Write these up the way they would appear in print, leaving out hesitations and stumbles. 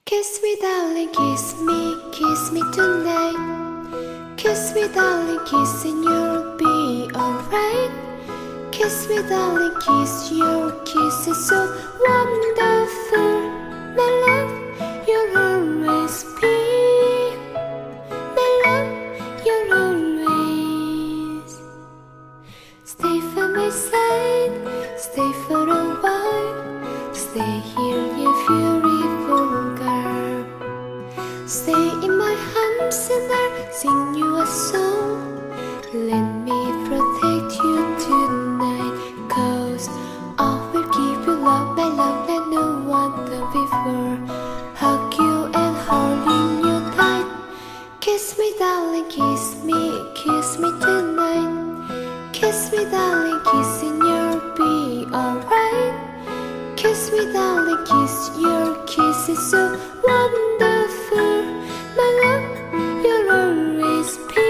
Kiss me tonight. Kiss me, darling, kiss and you'll be alright. Kiss me, darling, kiss, your kiss is so wonderful. My love, you'll always be. My love, you'll always stay for my side, stay for a while. Stay here, you beautiful girl. Stay in my arms and I'll sing you a song. Let me protect you tonight, 'cause I will give you love, my love, like no one done before. Hug you and holding you tight. Kiss me, darling, kiss me tonight. Kiss me, darling, kiss and you'll be alright. Kiss me, darling, kiss, your kiss is so wonderful. My love, you'll always be.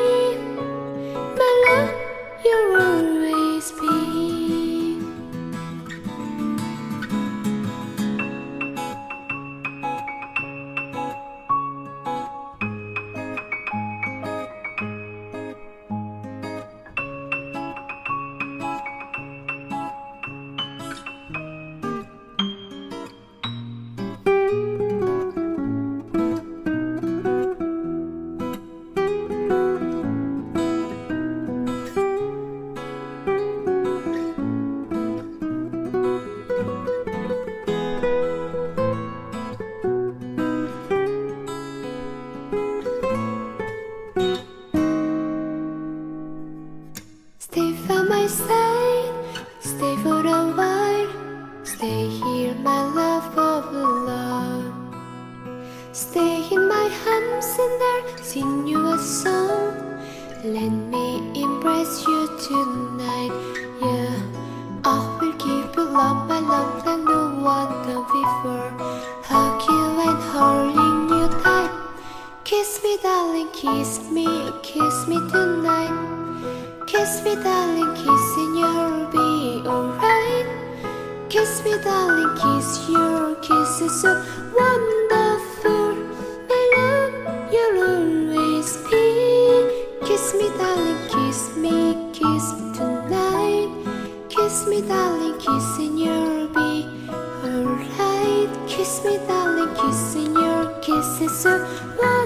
My love, you'll always be. Stay by my side, stay for a while. Stay here, my love of love. Stay in my arms and I'll sing you a song. Let me embrace you tonight, yeah. I will give you love, my love, like no one done before. Hug you and holding you tight. Kiss me, darling, kiss me tonight. Kiss me, darling, kiss and you'll be alright. Kiss me, darling, kiss, your kiss is so wonderful. My love, you'll always be. Kiss me, darling, kiss tonight. Kiss me, darling, kiss and you'll be alright. Kiss me, darling, kiss and your kiss is so wonderful.